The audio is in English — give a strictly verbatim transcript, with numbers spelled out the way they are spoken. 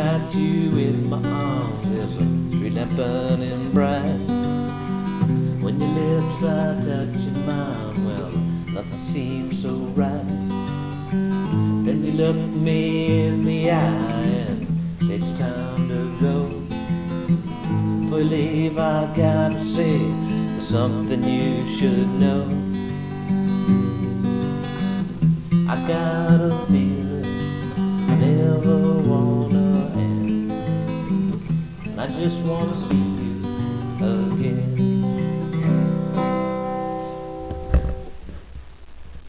got you in my arms, there's a street lamp burning bright. When your lips are touching mine, well, nothing seems so right. Then you look me in the eye and say it's time to go. Before you leave, I gotta say there's something you should know. I got a feeling I never wanna end. I just wanna see